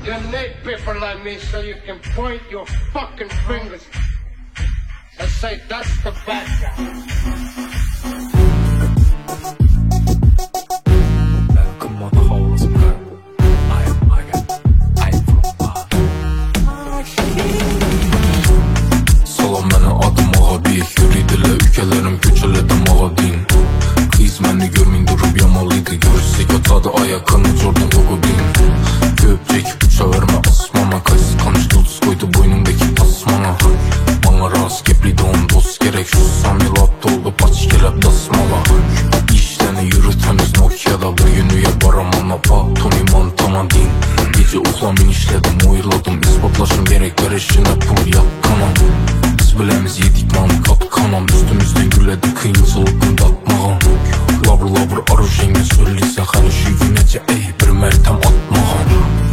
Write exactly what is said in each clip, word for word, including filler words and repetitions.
You need people like me so you can point your fucking fingers and say that's the bad guy. Salam mənə adım Ağabey, yürüdülə ülkələrim köçələdim Ağabeyim. Kız məni görməyin durub yamalıydı, görürsək atadı ayakını Jordan Logodin. Köpçək uça vermə asmana, qaysı kanış dulduz koydu boynundaki tasmana. Bana rast gepliydi on dost gerek, şu samilat doldu paç gelep dasmala. İşləni yürütəmiz Nokia'da, bir günüye baramana pa Tony Montana din. Gece uhlamin işledim, uyurladım, ispatlaşım gerek, verişine pul yakkanam. Biz bilemiz yedik lan kat kanam, üstümüzden güledi kıyımsılıkın datmağam. Labr labr arujenge söyleysen hani şu günece ey bir mertem atmağam.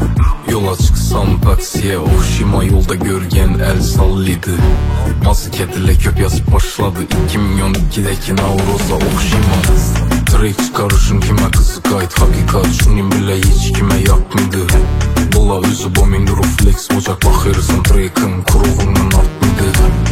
Yola çıksam taksiye oxşima, yolda görgen el sallıydı. Nasıl kedilə köp yazıp başladı, iki milyon ikideki Navroz'a oxşima. Trek çıkarışın kime kızı kayıt, hakikat şunin bile hiç kime yapmıydı. Bola özü bomin durup flex ocak bakırısın, trekin kuruğundan artmıydı.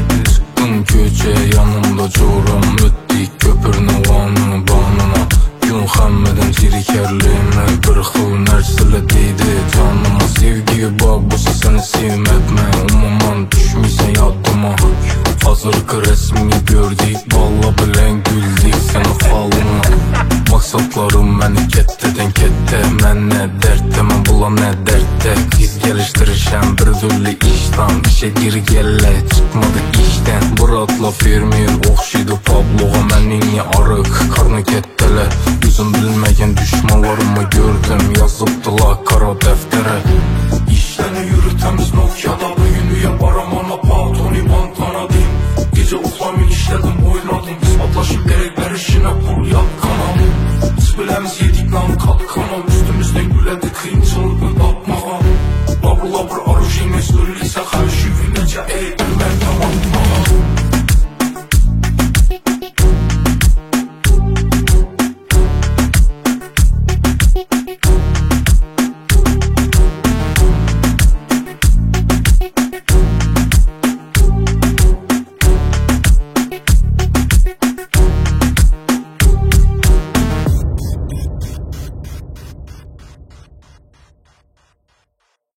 Çıktım köçe yanımda coram, öttik köpürünü vanını banına. Gün xəmmədəm zirikərliyinə, bir xıl nərsilə deydi canıma. Sevgiye bak, bosa səni sevmədmə, umuman düşməysən yadıma. Hazırkı resmini gördük, valla bilən güldük sənə falına. Maksatlarım məni kəttədən kəttə, mən nə dərddə, mən bula nə dərddə. Qiz gəlişdirişəm bir türlü işdən, işə gir gəllə, çıxmadı işdən. Bıratla fermer oxşidu Pabloğa, məninlə arıq, qarnı kəttələ. Yüzüm bilməyən düşmanlarımı gördüm, yazıbdılar kara dəftərə. İşləni yürütəmiz Nokia'da, bir günüyə baramana pa Tony Montana din. Gece uhlamin işlədim, oynadım, ispatlaşım gerek, verişine pul yakkanam. Biz bilemiz yedik lan kat kanam, üstümüzden güledi kıyımçılıkın batmağa. Labr labr arujenge söyleysen her şu günece ey bir mertem